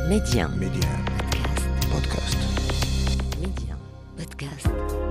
Média. Média. Podcast. Média. Podcast.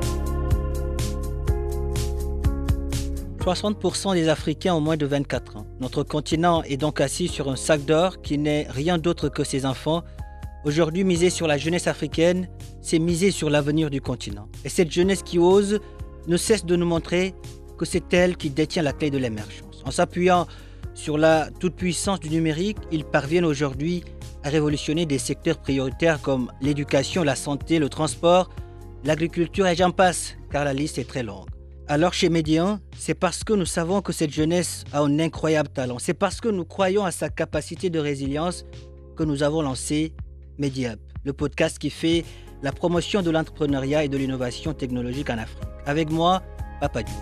60% des Africains ont moins de 24 ans. Notre continent est donc assis sur un sac d'or qui n'est rien d'autre que ses enfants. Aujourd'hui, miser sur la jeunesse africaine, c'est miser sur l'avenir du continent. Et cette jeunesse qui ose ne cesse de nous montrer que c'est elle qui détient la clé de l'émergence. En s'appuyant sur la toute-puissance du numérique, ils parviennent aujourd'hui à révolutionner des secteurs prioritaires comme l'éducation, la santé, le transport, l'agriculture et j'en passe, car la liste est très longue. Alors chez Média, c'est parce que nous savons que cette jeunesse a un incroyable talent, c'est parce que nous croyons à sa capacité de résilience que nous avons lancé Média, le podcast qui fait la promotion de l'entrepreneuriat et de l'innovation technologique en Afrique. Avec moi, Papa Diouf.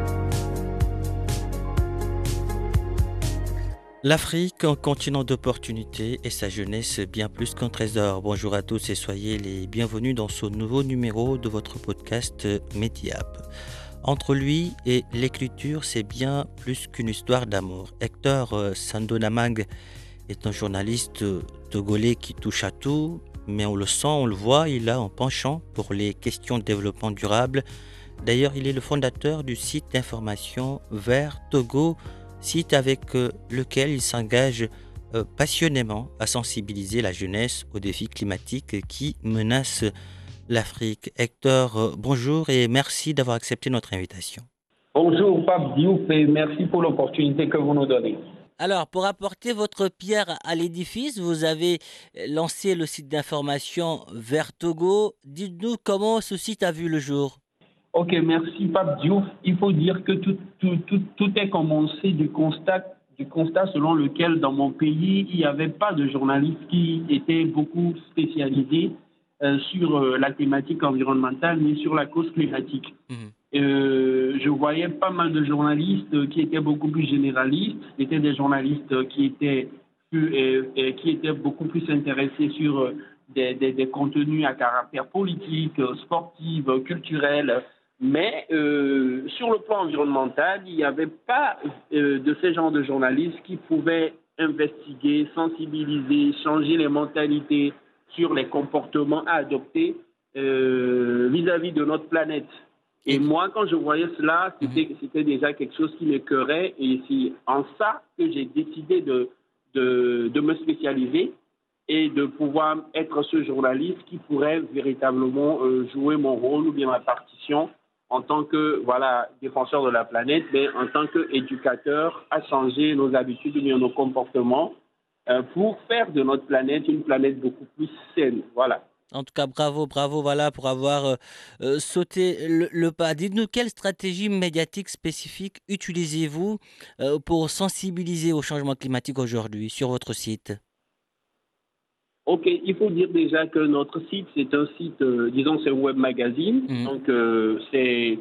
L'Afrique, un continent d'opportunités et sa jeunesse bien plus qu'un trésor. Bonjour à tous et soyez les bienvenus dans ce nouveau numéro de votre podcast Mediap. Entre lui et l'écriture, c'est bien plus qu'une histoire d'amour. Hector Sandonamang est un journaliste togolais qui touche à tout, mais on le sent, on le voit, il a un penchant pour les questions de développement durable. D'ailleurs, il est le fondateur du site d'information Vert Togo, site avec lequel il s'engage passionnément à sensibiliser la jeunesse aux défis climatiques qui menacent l'Afrique. Hector, bonjour et merci d'avoir accepté notre invitation. Bonjour Pape Diouf et merci pour l'opportunité que vous nous donnez. Alors, pour apporter votre pierre à l'édifice, vous avez lancé le site d'information Vert Togo. Dites-nous comment ce site a vu le jour. Ok, merci Pape Diouf. Il faut dire que tout est commencé du constat selon lequel dans mon pays, il n'y avait pas de journalistes qui étaient beaucoup spécialisés sur la thématique environnementale, mais sur la cause climatique. Je voyais pas mal de journalistes qui étaient beaucoup plus généralistes. C'était des journalistes qui étaient beaucoup plus intéressés sur des contenus à caractère politique, sportif, culturel. Mais sur le plan environnemental, il n'y avait pas de ces genres de journalistes qui pouvaient investiguer, sensibiliser, changer les mentalités sur les comportements à adopter vis-à-vis de notre planète. Et moi, quand je voyais cela, c'était déjà quelque chose qui m'écœurait. Et c'est en ça que j'ai décidé de me spécialiser et de pouvoir être ce journaliste qui pourrait véritablement jouer mon rôle ou bien ma partition en tant que défenseur de la planète, mais en tant qu'éducateur à changer nos habitudes ou bien nos comportements pour faire de notre planète une planète beaucoup plus saine. Voilà. En tout cas, bravo, pour avoir sauté le pas. Dites-nous, quelle stratégie médiatique spécifique utilisez-vous pour sensibiliser au changement climatique aujourd'hui sur votre site ? Ok, il faut dire déjà que notre site, c'est un site, c'est un web magazine. Donc, c'est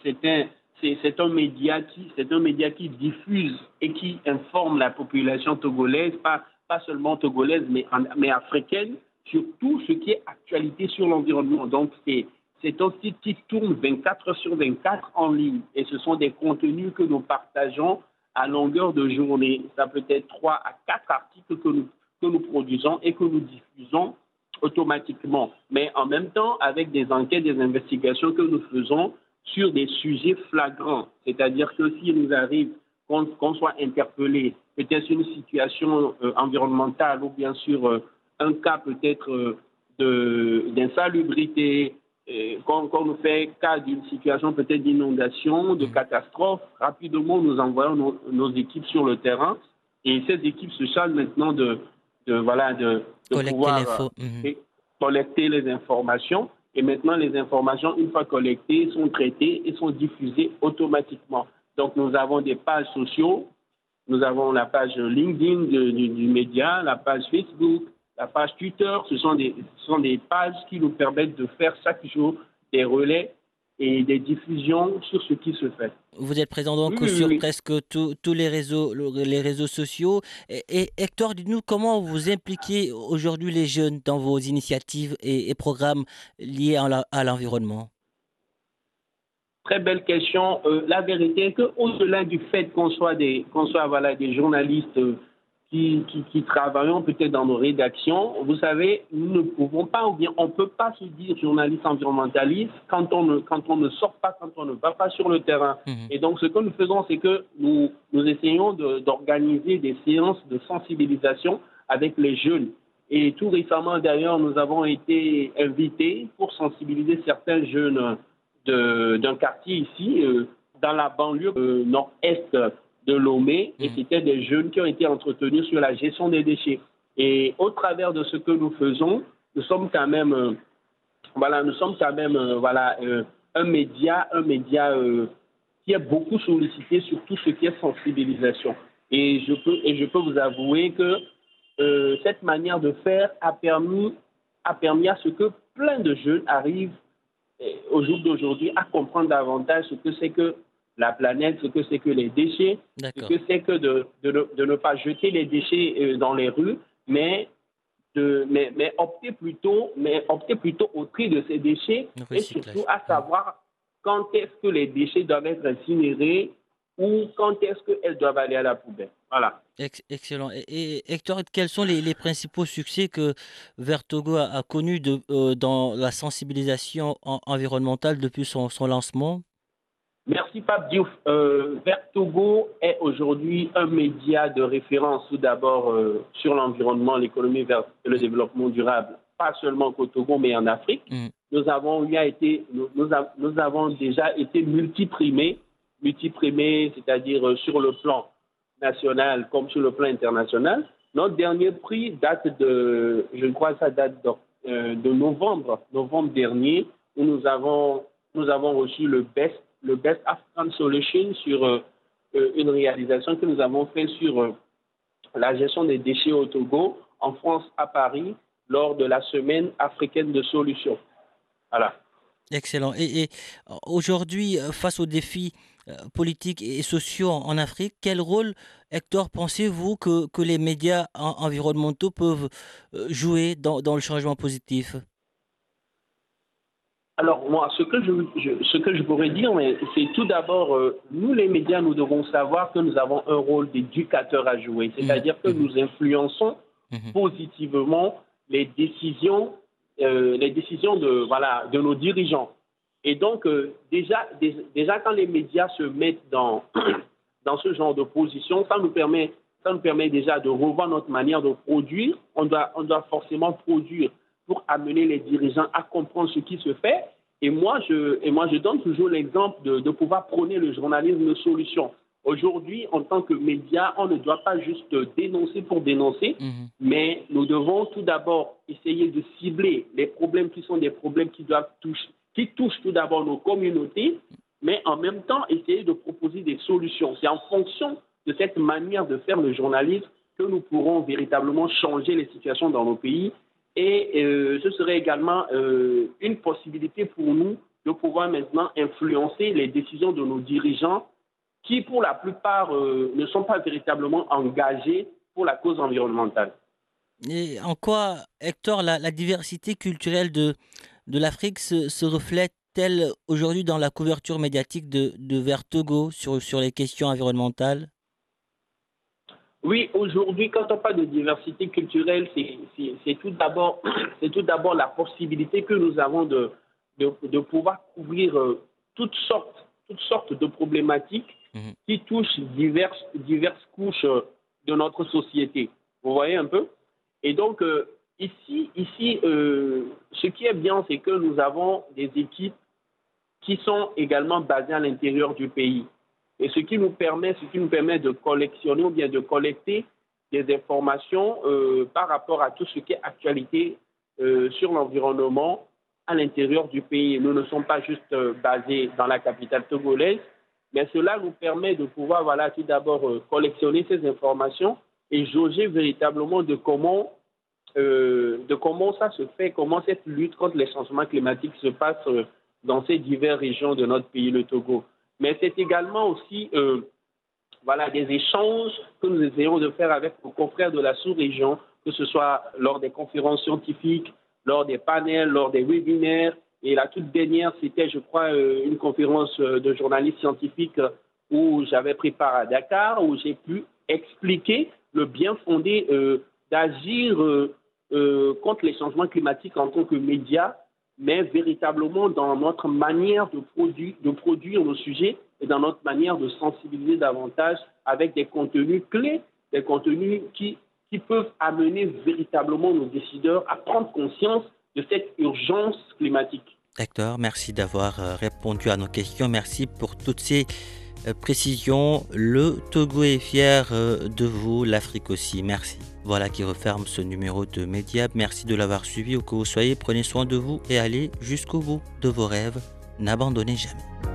un média qui diffuse et qui informe la population togolaise, pas seulement togolaise, mais africaine, sur tout ce qui est actualité sur l'environnement. Donc, c'est un site qui tourne 24 sur 24 en ligne. Et ce sont des contenus que nous partageons à longueur de journée. Ça peut être 3 à 4 articles que nous produisons et que nous diffusons automatiquement. Mais en même temps, avec des enquêtes, des investigations que nous faisons sur des sujets flagrants. C'est-à-dire que s'il nous arrive qu'on soit interpellé, peut-être sur une situation environnementale ou bien sur un cas peut-être d'insalubrité, qu'on nous fait cas d'une situation peut-être d'inondation, de catastrophe, rapidement nous envoyons nos équipes sur le terrain et ces équipes se chargent maintenant de pouvoir collecter les informations. Et maintenant, les informations, une fois collectées, sont traitées et sont diffusées automatiquement. Donc, nous avons des pages sociales, nous avons la page LinkedIn du média, la page Facebook, la page Twitter. Ce sont des pages qui nous permettent de faire chaque jour des relais et des diffusions sur ce qui se fait. Vous êtes présent donc sur presque tous les réseaux sociaux. Et Hector, dites-nous comment vous impliquez aujourd'hui les jeunes dans vos initiatives et programmes liés à l'environnement. Très belle question. La vérité est qu'au-delà du fait qu'on soit des journalistes qui travaillons peut-être dans nos rédactions, vous savez, nous ne pouvons pas, ou bien on ne peut pas se dire journaliste environnementaliste quand on ne sort pas, quand on ne va pas sur le terrain. Et donc, ce que nous faisons, c'est que nous essayons d'organiser des séances de sensibilisation avec les jeunes. Et tout récemment, d'ailleurs, nous avons été invités pour sensibiliser certains jeunes d'un quartier ici, dans la banlieue nord-est de Lomé, et c'était des jeunes qui ont été entretenus sur la gestion des déchets. Et au travers de ce que nous faisons, nous sommes quand même, un média qui est beaucoup sollicité sur tout ce qui est sensibilisation. Et je peux vous avouer que cette manière de faire a permis à ce que plein de jeunes arrivent au jour d'aujourd'hui à comprendre davantage ce que c'est que la planète, ce que c'est que les déchets, ce que c'est que de ne pas jeter les déchets dans les rues, mais opter plutôt au tri de ces déchets et surtout à savoir quand est-ce que les déchets doivent être incinérés ou quand est-ce qu'elles doivent aller à la poubelle. Voilà. Excellent. Et Hector, quels sont les principaux succès que Vertogo a connus dans la sensibilisation environnementale depuis son lancement? Merci Pape Diouf. Vertogo est aujourd'hui un média de référence tout d'abord sur l'environnement, l'économie et le développement durable, pas seulement au Togo mais en Afrique. Nous avons déjà été multiprimés, c'est-à-dire sur le plan national comme sur le plan international. Notre dernier prix date de novembre dernier, où nous avons reçu le Best African Solution sur une réalisation que nous avons faite sur la gestion des déchets au Togo, en France, à Paris, lors de la semaine africaine de solutions. Voilà. Excellent. Et aujourd'hui, face aux défis politiques et sociaux en Afrique, quel rôle, Hector, pensez-vous que les médias environnementaux peuvent jouer dans le changement positif? Alors, moi, ce que je pourrais dire, c'est tout d'abord, nous, les médias, nous devons savoir que nous avons un rôle d'éducateur à jouer. C'est-à-dire que nous influençons positivement les décisions de nos dirigeants. Et donc, déjà, quand les médias se mettent dans ce genre de position, ça nous permet déjà de revoir notre manière de produire. On doit forcément produire pour amener les dirigeants à comprendre ce qui se fait. Et moi, je donne toujours l'exemple de pouvoir prôner le journalisme de solution. Aujourd'hui, en tant que média, on ne doit pas juste dénoncer pour dénoncer, mais nous devons tout d'abord essayer de cibler les problèmes qui sont des problèmes qui touchent tout d'abord nos communautés, mais en même temps essayer de proposer des solutions. C'est en fonction de cette manière de faire le journalisme que nous pourrons véritablement changer les situations dans nos pays. Et ce serait également une possibilité pour nous de pouvoir maintenant influencer les décisions de nos dirigeants qui, pour la plupart, ne sont pas véritablement engagés pour la cause environnementale. Et en quoi, Hector, la diversité culturelle de l'Afrique se reflète-t-elle aujourd'hui dans la couverture médiatique de Vertogo sur les questions environnementales? Oui, aujourd'hui, quand on parle de diversité culturelle, c'est tout d'abord la possibilité que nous avons de pouvoir couvrir toutes sortes de problématiques qui touchent diverses couches de notre société. Vous voyez un peu? Et donc, ici, ce qui est bien, c'est que nous avons des équipes qui sont également basées à l'intérieur du pays. Et ce qui nous permet de collectionner ou bien de collecter des informations par rapport à tout ce qui est actualité sur l'environnement à l'intérieur du pays. Nous ne sommes pas juste basés dans la capitale togolaise, mais cela nous permet de pouvoir, tout d'abord collectionner ces informations et jauger véritablement de comment ça se fait, comment cette lutte contre les changements climatiques se passe dans ces diverses régions de notre pays, le Togo. Mais c'est également aussi des échanges que nous essayons de faire avec nos confrères de la sous-région, que ce soit lors des conférences scientifiques, lors des panels, lors des webinaires. Et la toute dernière, c'était, je crois, une conférence de journalistes scientifiques où j'avais pris part à Dakar, où j'ai pu expliquer le bien fondé d'agir contre les changements climatiques en tant que médias, mais véritablement dans notre manière de produire nos sujets et dans notre manière de sensibiliser davantage avec des contenus clés, des contenus qui peuvent amener véritablement nos décideurs à prendre conscience de cette urgence climatique. Hector, merci d'avoir répondu à nos questions. Merci pour toutes ces précisions. Le Togo est fier de vous, l'Afrique aussi. Merci. Voilà qui referme ce numéro de Mediap. Merci de l'avoir suivi où que vous soyez. Prenez soin de vous et allez jusqu'au bout de vos rêves. N'abandonnez jamais.